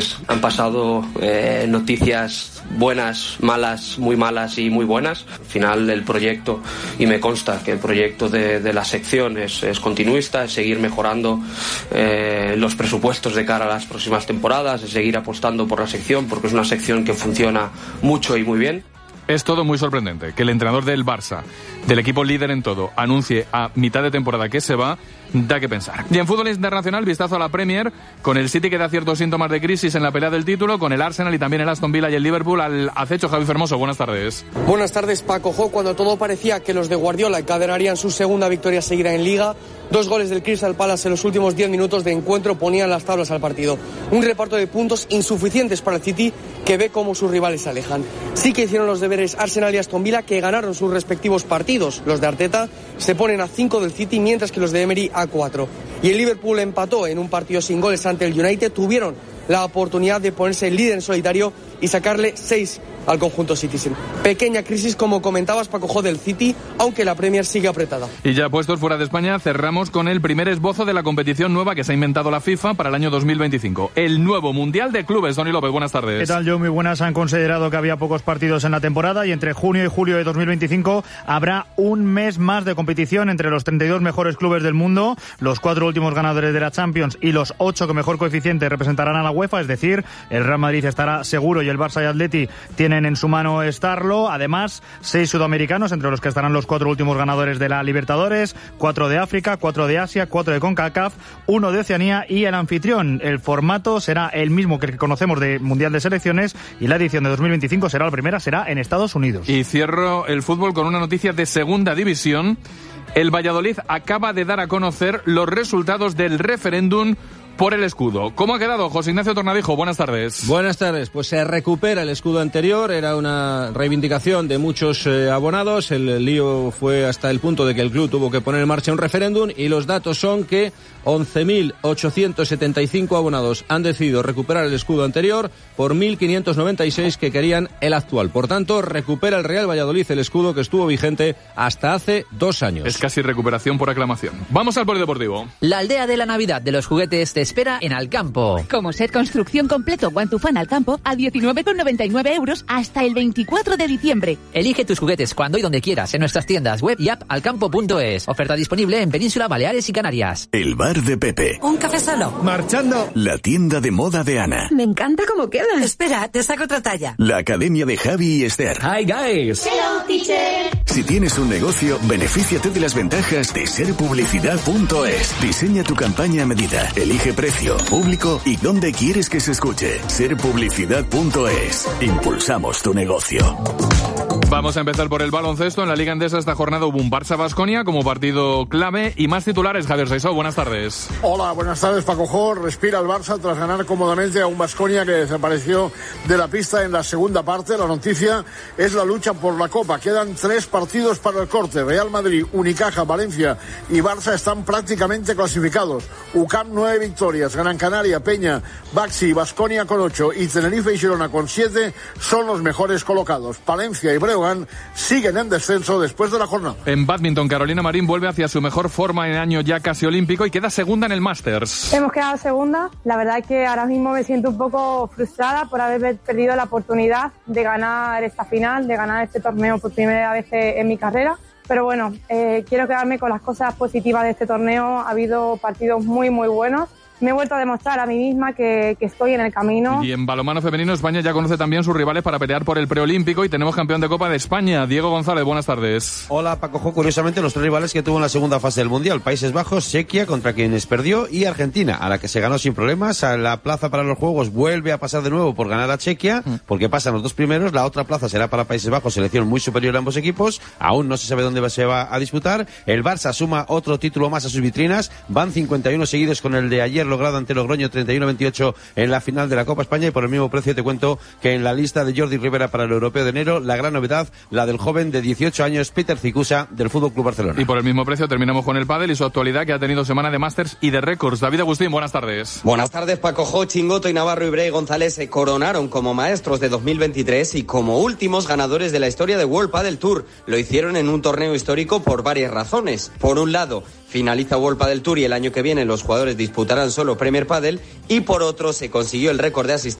pues han pasado noticias buenas, malas, muy malas y muy buenas. Al final el proyecto, y me consta que el proyecto de la sección es continuista, es seguir mejorando los presupuestos de cara a las próximas temporadas, es seguir apostando por la sección, porque es una sección que funciona mucho y muy bien. Es todo muy sorprendente que el entrenador del Barça, del equipo líder en todo, anuncie a mitad de temporada que se va, da que pensar. Y en fútbol internacional, vistazo a la Premier, con el City que da ciertos síntomas de crisis en la pelea del título, con el Arsenal y también el Aston Villa y el Liverpool al acecho. Javi Fermoso, buenas tardes. Buenas tardes, Paco. Cuando todo parecía que los de Guardiola encadenarían su segunda victoria seguida en Liga, 2 goles del Crystal Palace en los últimos 10 minutos de encuentro ponían las tablas al partido. Un reparto de puntos insuficientes para el City, que ve cómo sus rivales se alejan. Sí que hicieron los deberes Arsenal y Aston Villa, que ganaron sus respectivos partidos. Los de Arteta se ponen a 5 del City, mientras que los de Emery a 4. Y el Liverpool empató en un partido sin goles ante el United. Tuvieron la oportunidad de ponerse líder en solitario y sacarle 6 al conjunto Citizen. Pequeña crisis, como comentabas, Paco, del City, aunque la Premier sigue apretada. Y ya puestos fuera de España, cerramos con el primer esbozo de la competición nueva que se ha inventado la FIFA para el año 2025. El nuevo Mundial de Clubes. Tony López, buenas tardes. ¿Qué tal, Joe? Muy buenas. Han considerado que había pocos partidos en la temporada y entre junio y julio de 2025 habrá un mes más de competición entre los 32 mejores clubes del mundo, los 4 últimos ganadores de la Champions y los 8 que mejor coeficiente representarán a la UEFA, es decir, el Real Madrid estará seguro y el Barça y Atleti tienen en su mano estarlo. Además, 6 sudamericanos, entre los que estarán los 4 últimos ganadores de la Libertadores, 4 de África, 4 de Asia, 4 de CONCACAF, 1 de Oceanía y el anfitrión. El formato será el mismo que el que conocemos de Mundial de Selecciones y la edición de 2025 será la primera, será en Estados Unidos. Y cierro el fútbol con una noticia de segunda división. El Valladolid acaba de dar a conocer los resultados del referéndum por el escudo. ¿Cómo ha quedado, José Ignacio Tornadijo? Buenas tardes. Buenas tardes. Pues se recupera el escudo anterior. Era una reivindicación de muchos abonados. El lío fue hasta el punto de que el club tuvo que poner en marcha un referéndum y los datos son que 11.875 abonados han decidido recuperar el escudo anterior por 1.596 que querían el actual. Por tanto, recupera el Real Valladolid el escudo que estuvo vigente hasta hace 2 años. Es casi recuperación por aclamación. Vamos al polideportivo. La aldea de la Navidad de los juguetes te espera en Alcampo. Como set construcción completo One to Fan Alcampo a 19,99 € hasta el 24 de diciembre. Elige tus juguetes cuando y donde quieras en nuestras tiendas web y app alcampo.es. Oferta disponible en Península, Baleares y Canarias. El bar de Pepe. Un café solo. Marchando. La tienda de moda de Ana. Me encanta cómo queda. Espera, te saco otra talla. La academia de Javi y Esther. Hi guys. Hello teacher. Si tienes un negocio, benefíciate de las ventajas de serpublicidad.es. Diseña tu campaña a medida. Elige precio, público y dónde quieres que se escuche. Serpublicidad.es. Impulsamos tu negocio. Vamos a empezar por el baloncesto. En la Liga Endesa esta jornada hubo un Barça-Baskonia como partido clave y más titulares. Javier Saisó, buenas tardes. Hola, buenas tardes, Paco. Respira el Barça tras ganar cómodamente a un Baskonia que desapareció de la pista en la segunda parte. La noticia es la lucha por la Copa. Quedan 3 partidos para el corte. Real Madrid, Unicaja, Valencia y Barça están prácticamente clasificados. UCAM 9 victorias, Gran Canaria, Peña, Baxi y Baskonia con 8 y Tenerife y Girona con 7 son los mejores colocados. Palencia y Breogán siguen en descenso después de la jornada. En bádminton, Carolina Marín vuelve hacia su mejor forma en el año ya casi olímpico y queda segunda en el Masters. Hemos quedado segunda. La verdad es que ahora mismo me siento un poco frustrada por haber perdido la oportunidad de ganar esta final, de ganar este torneo por primera vez en mi carrera. Pero bueno, quiero quedarme con las cosas positivas de este torneo. Ha habido partidos muy, muy buenos. Me he vuelto a demostrar a mí misma que estoy en el camino. Y en balonmano femenino, España ya conoce también sus rivales para pelear por el preolímpico y tenemos campeón de Copa de España, Diego González, buenas tardes. Hola, Paco. Curiosamente, los 3 rivales que tuvo en la segunda fase del Mundial: Países Bajos, Chequia, contra quienes perdió, y Argentina, a la que se ganó sin problemas. A la plaza para los Juegos vuelve a pasar de nuevo por ganar a Chequia, porque pasan los 2 primeros. La otra plaza será para Países Bajos, selección muy superior a ambos equipos. Aún no se sabe dónde se va a disputar. El Barça suma otro título más a sus vitrinas. Van 51 seguidos con el de ayer logrado ante Logroño, 31-28 en la final de la Copa España, y por el mismo precio te cuento que en la lista de Jordi Rivera para el Europeo de enero, la gran novedad, la del joven de 18 años Peter Cicusa del FC Barcelona. Y por el mismo precio terminamos con el pádel y su actualidad, que ha tenido semana de Masters y de récords. David Agustín, buenas tardes. Buenas tardes, Paco. Chingoto y Navarro y Bray González se coronaron como maestros de 2023 y como últimos ganadores de la historia de World Padel Tour. Lo hicieron en un torneo histórico por varias razones. Por un lado, finaliza World Padel Tour y el año que viene los jugadores disputarán solo Premier Padel, y por otro se consiguió el récord de asistencia